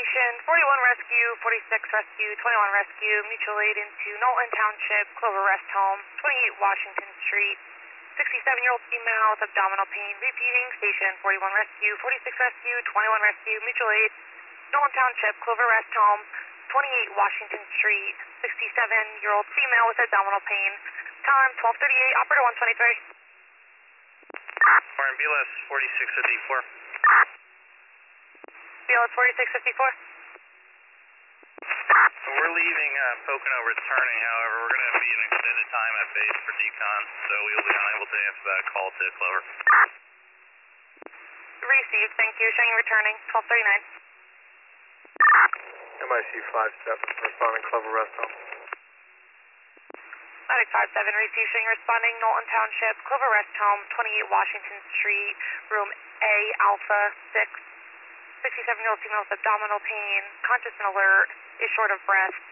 Station 41 Rescue, 46 Rescue, 21 Rescue, mutual aid into Knowlton Township, Clover Rest Home, 28 Washington Street. 67-year-old female with abdominal pain. Repeating, Station 41 Rescue, 46 Rescue, 21 Rescue, mutual aid, Knowlton Township, Clover Rest Home, 28 Washington Street. 67-year-old female with abdominal pain. Time 12:38. Operator 123. BLS 4654. BLS 4654. So we're leaving Pocono returning, however, we're going to be an extended time at base for decon, so we will be unable to answer that call to Clover. Received, thank you. Showing returning 12:39. MIC 57, responding Clover Rest Home. Medic 57, received, showing responding Knowlton Township, Clover Rest Home, 28 Washington Street, room A, Alpha 6. 67-year-old female with abdominal pain, conscious and alert, is short of breath.